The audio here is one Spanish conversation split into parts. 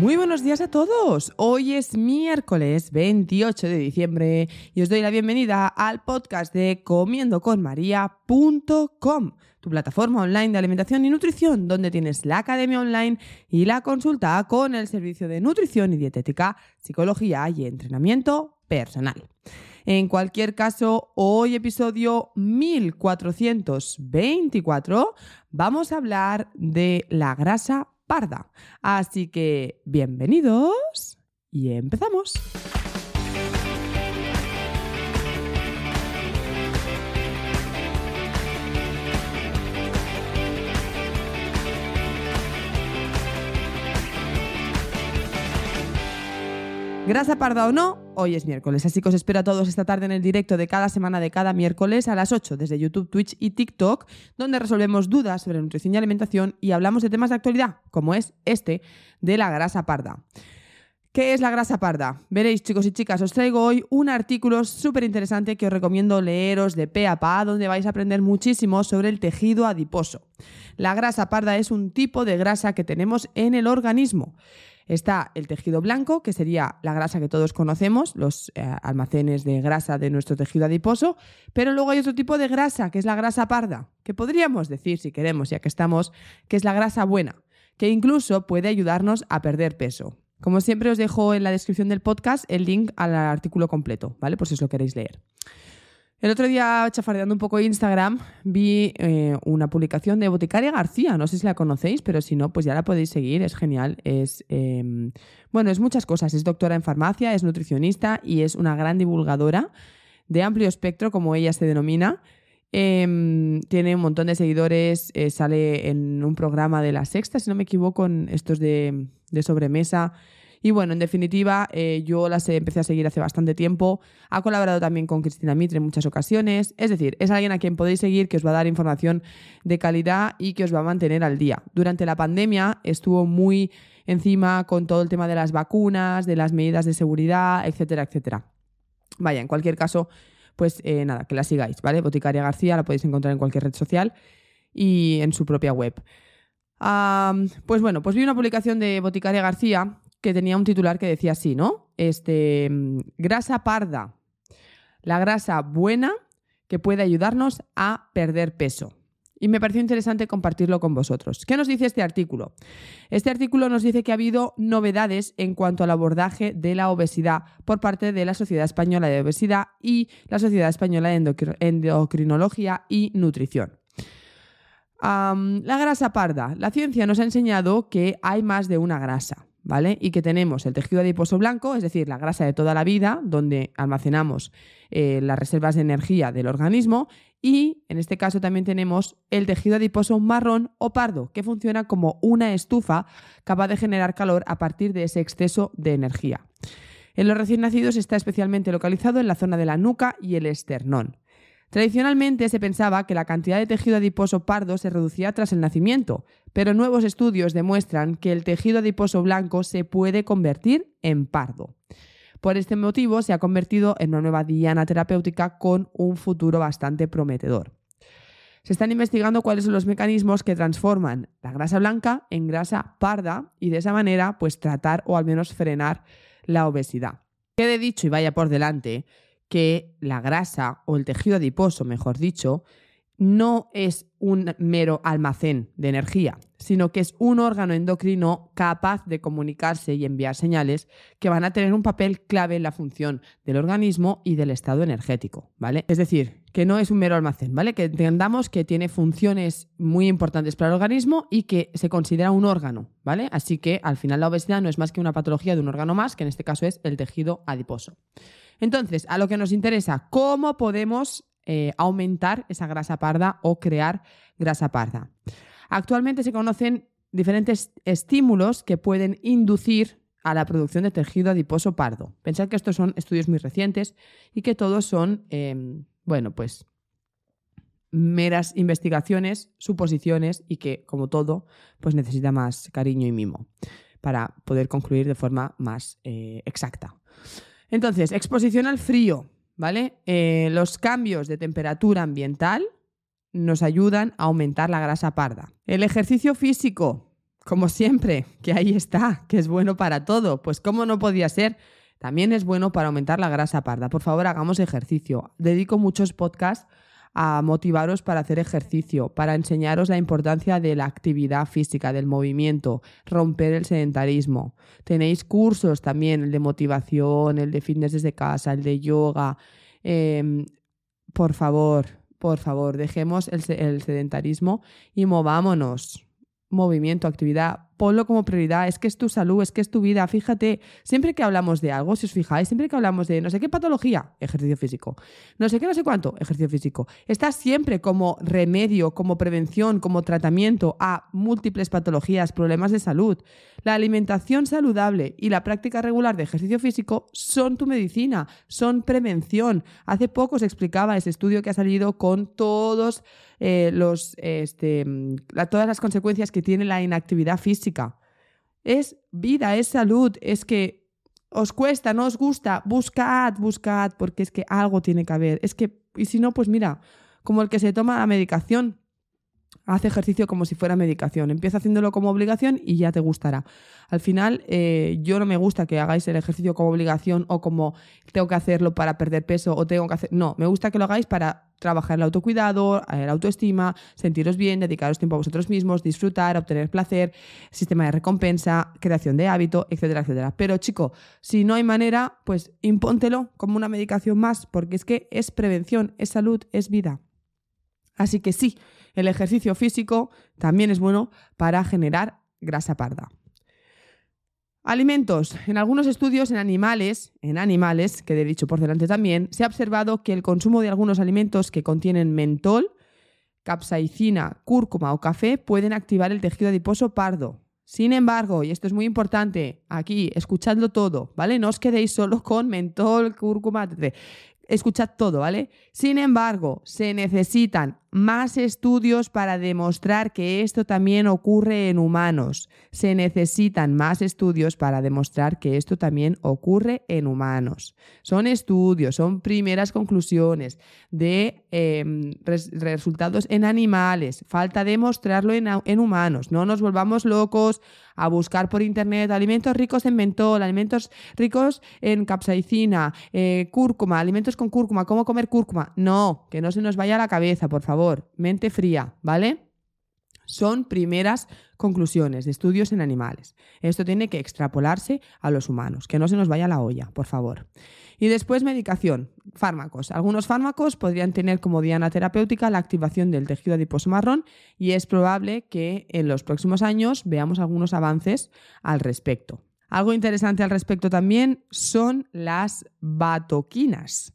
Muy buenos días a todos. Hoy es miércoles 28 de diciembre y os doy la bienvenida al podcast de comiendoconmaria.com, tu plataforma online de alimentación y nutrición, donde tienes la academia online y la consulta con el servicio de nutrición y dietética, psicología y entrenamiento personal. En cualquier caso, hoy episodio 1424, vamos a hablar de la grasa parda. Así que, bienvenidos y empezamos. Grasa parda o no, hoy es miércoles, así que os espero a todos esta tarde en el directo de cada semana de cada miércoles a las 8 desde YouTube, Twitch y TikTok, donde resolvemos dudas sobre nutrición y alimentación y hablamos de temas de actualidad, como es este de la grasa parda. ¿Qué es la grasa parda? Veréis, chicos y chicas, os traigo hoy un artículo súper interesante que os recomiendo leeros de pe a pa, donde vais a aprender muchísimo sobre el tejido adiposo. La grasa parda es un tipo de grasa que tenemos en el organismo. Está el tejido blanco, que sería la grasa que todos conocemos, los almacenes de grasa de nuestro tejido adiposo, pero luego hay otro tipo de grasa, que es la grasa parda, que podríamos decir, si queremos, ya que estamos, que es la grasa buena, que incluso puede ayudarnos a perder peso. Como siempre os dejo en la descripción del podcast el link al artículo completo, ¿vale? Por si os lo queréis leer. El otro día, chafardeando un poco Instagram, vi una publicación de Boticaria García. No sé si la conocéis, pero si no, pues ya la podéis seguir. Es genial. Es muchas cosas. Es doctora en farmacia, es nutricionista y es una gran divulgadora de amplio espectro, como ella se denomina. Tiene un montón de seguidores. Sale en un programa de La Sexta, si no me equivoco, en estos de sobremesa. Y bueno, en definitiva, yo las empecé a seguir hace bastante tiempo. Ha colaborado también con Cristina Mitre en muchas ocasiones. Es decir, es alguien a quien podéis seguir, que os va a dar información de calidad y que os va a mantener al día. Durante la pandemia estuvo muy encima con todo el tema de las vacunas, de las medidas de seguridad, etcétera, etcétera. Vaya, en cualquier caso, pues nada, que la sigáis, ¿vale? Boticaria García la podéis encontrar en cualquier red social y en su propia web. Pues vi una publicación de Boticaria García que tenía un titular que decía así, ¿no? Grasa parda, la grasa buena que puede ayudarnos a perder peso. Y me pareció interesante compartirlo con vosotros. ¿Qué nos dice este artículo? Este artículo nos dice que ha habido novedades en cuanto al abordaje de la obesidad por parte de la Sociedad Española de Obesidad y la Sociedad Española de Endocrinología y Nutrición. La grasa parda. La ciencia nos ha enseñado que hay más de una grasa, ¿vale? Y que tenemos el tejido adiposo blanco, es decir, la grasa de toda la vida, donde almacenamos las reservas de energía del organismo, y en este caso también tenemos el tejido adiposo marrón o pardo, que funciona como una estufa capaz de generar calor a partir de ese exceso de energía. En los recién nacidos está especialmente localizado en la zona de la nuca y el esternón. Tradicionalmente se pensaba que la cantidad de tejido adiposo pardo se reducía tras el nacimiento, pero nuevos estudios demuestran que el tejido adiposo blanco se puede convertir en pardo. Por este motivo se ha convertido en una nueva diana terapéutica con un futuro bastante prometedor. Se están investigando cuáles son los mecanismos que transforman la grasa blanca en grasa parda y de esa manera pues tratar o al menos frenar la obesidad. Quede dicho y vaya por delante que la grasa o el tejido adiposo, mejor dicho, no es un mero almacén de energía, sino que es un órgano endocrino capaz de comunicarse y enviar señales que van a tener un papel clave en la función del organismo y del estado energético, ¿vale? Es decir, que no es un mero almacén, ¿vale? Que entendamos que tiene funciones muy importantes para el organismo y que se considera un órgano, ¿vale? Así que al final la obesidad no es más que una patología de un órgano más, que en este caso es el tejido adiposo. Entonces, a lo que nos interesa, ¿cómo podemos aumentar esa grasa parda o crear grasa parda? Actualmente se conocen diferentes estímulos que pueden inducir a la producción de tejido adiposo pardo. Pensad que estos son estudios muy recientes y que todos son, meras investigaciones, suposiciones y que, como todo, pues necesita más cariño y mimo para poder concluir de forma más exacta. Entonces, exposición al frío, ¿vale? Los cambios de temperatura ambiental nos ayudan a aumentar la grasa parda. El ejercicio físico, como siempre, que ahí está, que es bueno para todo. Pues ¿cómo no podía ser? También es bueno para aumentar la grasa parda. Por favor, hagamos ejercicio. Dedico muchos podcasts a motivaros para hacer ejercicio, para enseñaros la importancia de la actividad física, del movimiento, romper el sedentarismo. Tenéis cursos también, el de motivación, el de fitness desde casa, el de yoga. Por favor, dejemos el sedentarismo y movámonos. Movimiento, actividad, ponlo como prioridad, es que es tu salud, es que es tu vida. Fíjate, siempre que hablamos de algo, si os fijáis, siempre que hablamos de no sé qué patología, ejercicio físico, no sé qué, no sé cuánto, ejercicio físico, está siempre como remedio, como prevención, como tratamiento a múltiples patologías, problemas de salud. La alimentación saludable y la práctica regular de ejercicio físico son tu medicina, son prevención. Hace poco os explicaba ese estudio que ha salido con todas las consecuencias que tiene la inactividad física. Es vida, es salud, es que os cuesta, no os gusta, buscad, porque es que algo tiene que haber. Es que, y si no, pues mira, como el que se toma la medicación, hace ejercicio como si fuera medicación. Empieza haciéndolo como obligación y ya te gustará. Al final, yo no me gusta que hagáis el ejercicio como obligación o como tengo que hacerlo para perder peso o tengo que hacer... No, me gusta que lo hagáis para trabajar el autocuidado, la autoestima, sentiros bien, dedicaros tiempo a vosotros mismos, disfrutar, obtener placer, sistema de recompensa, creación de hábito, etcétera, etcétera. Pero chico, si no hay manera, pues impóntelo como una medicación más, porque es que es prevención, es salud, es vida. Así que sí, el ejercicio físico también es bueno para generar grasa parda. Alimentos. En algunos estudios en animales, que he dicho por delante también, se ha observado que el consumo de algunos alimentos que contienen mentol, capsaicina, cúrcuma o café pueden activar el tejido adiposo pardo. Sin embargo, y esto es muy importante, aquí, escuchadlo todo, ¿vale? No os quedéis solo con mentol, cúrcuma, etc. Escuchad todo, ¿vale? Sin embargo, se necesitan más estudios para demostrar que esto también ocurre en humanos. Se necesitan más estudios para demostrar que esto también ocurre en humanos. Son estudios, son primeras conclusiones de resultados en animales. Falta demostrarlo en humanos. No nos volvamos locos a buscar por internet alimentos ricos en mentol, alimentos ricos en capsaicina, cúrcuma, alimentos con cúrcuma, cómo comer cúrcuma. No, que no se nos vaya a la cabeza, por favor. Mente fría, ¿vale? Son primeras conclusiones de estudios en animales. Esto tiene que extrapolarse a los humanos, que no se nos vaya la olla, por favor. Y después medicación, fármacos. Algunos fármacos podrían tener como diana terapéutica la activación del tejido adiposo marrón y es probable que en los próximos años veamos algunos avances al respecto. Algo interesante al respecto también son las batoquinas,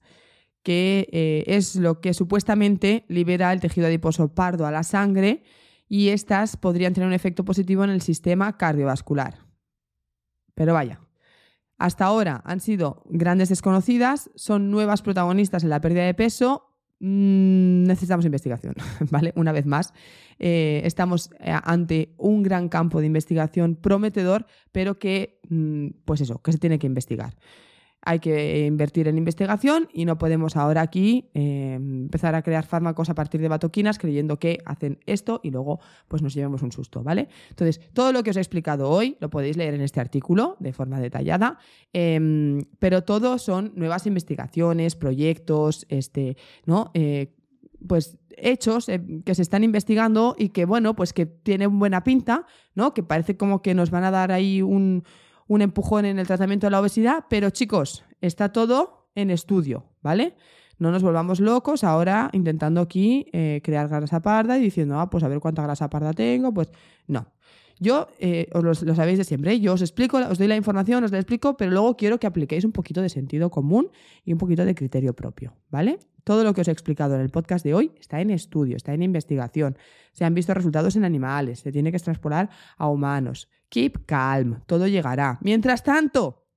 que es lo que supuestamente libera el tejido adiposo pardo a la sangre y estas podrían tener un efecto positivo en el sistema cardiovascular. Pero vaya, hasta ahora han sido grandes desconocidas, son nuevas protagonistas en la pérdida de peso, necesitamos investigación, ¿vale? Una vez más, estamos ante un gran campo de investigación prometedor, pero que, pues eso, que se tiene que investigar. Hay que invertir en investigación y no podemos ahora aquí empezar a crear fármacos a partir de batoquinas creyendo que hacen esto y luego pues nos llevemos un susto, ¿vale? Entonces, todo lo que os he explicado hoy lo podéis leer en este artículo de forma detallada, pero todo son nuevas investigaciones, proyectos, ¿no? Pues hechos que se están investigando y que, bueno, pues que tienen buena pinta, ¿no? Que parece como que nos van a dar ahí un empujón en el tratamiento de la obesidad, pero chicos, está todo en estudio, ¿vale? No nos volvamos locos ahora intentando aquí crear grasa parda y diciendo, pues a ver cuánta grasa parda tengo, pues no. Yo, os lo sabéis de siempre, yo os explico, os doy la información, os la explico, pero luego quiero que apliquéis un poquito de sentido común y un poquito de criterio propio, ¿vale? Todo lo que os he explicado en el podcast de hoy está en estudio, está en investigación. Se han visto resultados en animales, se tiene que extrapolar a humanos. Keep calm, todo llegará. Mientras tanto,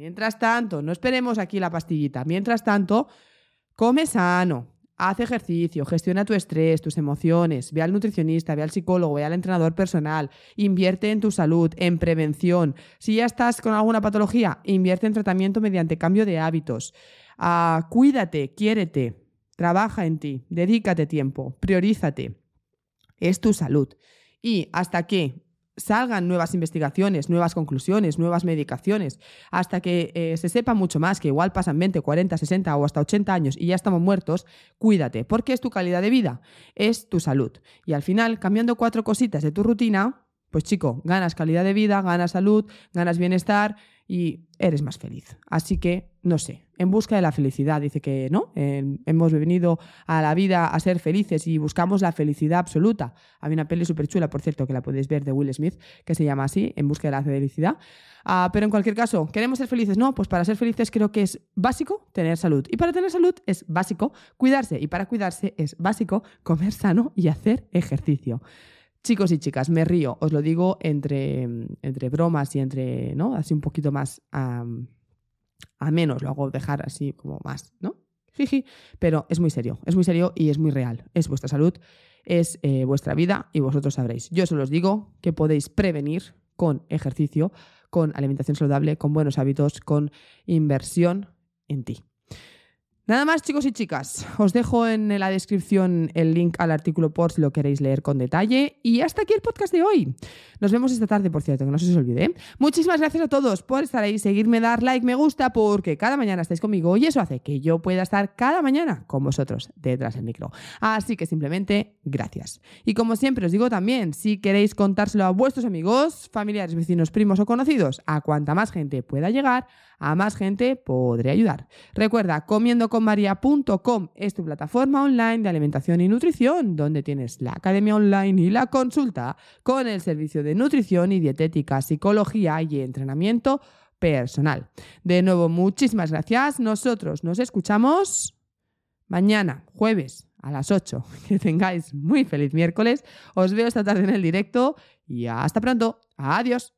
no esperemos aquí la pastillita. Mientras tanto, come sano, haz ejercicio, gestiona tu estrés, tus emociones, ve al nutricionista, ve al psicólogo, ve al entrenador personal, invierte en tu salud, en prevención. Si ya estás con alguna patología, invierte en tratamiento mediante cambio de hábitos. Cuídate, quiérete, trabaja en ti, dedícate tiempo, priorízate. Es tu salud. Y hasta que salgan nuevas investigaciones, nuevas conclusiones, nuevas medicaciones, hasta que se sepa mucho más, que igual pasan 20, 40, 60 o hasta 80 años y ya estamos muertos, cuídate, porque es tu calidad de vida, es tu salud. Y al final, cambiando 4 cositas de tu rutina, pues chico, ganas calidad de vida, ganas salud, ganas bienestar y eres más feliz. Así que, no sé, en busca de la felicidad, dice que no, hemos venido a la vida a ser felices y buscamos la felicidad absoluta. Hay una peli súper chula, por cierto, que la podéis ver, de Will Smith, que se llama así, En busca de la felicidad. Pero en cualquier caso, ¿queremos ser felices? No, pues para ser felices creo que es básico tener salud. Y para tener salud es básico cuidarse. Y para cuidarse es básico comer sano y hacer ejercicio. Chicos y chicas, me río, os lo digo entre bromas y entre, ¿no? Así un poquito más a menos, lo hago dejar así como más, ¿no? Jiji, pero es muy serio y es muy real. Es vuestra salud, es vuestra vida y vosotros sabréis. Yo solo os digo que podéis prevenir con ejercicio, con alimentación saludable, con buenos hábitos, con inversión en ti. Nada más, chicos y chicas. Os dejo en la descripción el link al artículo por si lo queréis leer con detalle. Y hasta aquí el podcast de hoy. Nos vemos esta tarde, por cierto, que no se os olvide. Muchísimas gracias a todos por estar ahí, seguirme, dar like, me gusta, porque cada mañana estáis conmigo y eso hace que yo pueda estar cada mañana con vosotros detrás del micro. Así que simplemente, gracias. Y como siempre os digo también, si queréis contárselo a vuestros amigos, familiares, vecinos, primos o conocidos, a cuanta más gente pueda llegar, a más gente podré ayudar. Recuerda, comiendoconmaria.com es tu plataforma online de alimentación y nutrición, donde tienes la academia online y la consulta con el servicio de nutrición y dietética, psicología y entrenamiento personal. De nuevo, muchísimas gracias. Nosotros nos escuchamos mañana, jueves, a las 8. Que tengáis muy feliz miércoles. Os veo esta tarde en el directo y hasta pronto. Adiós.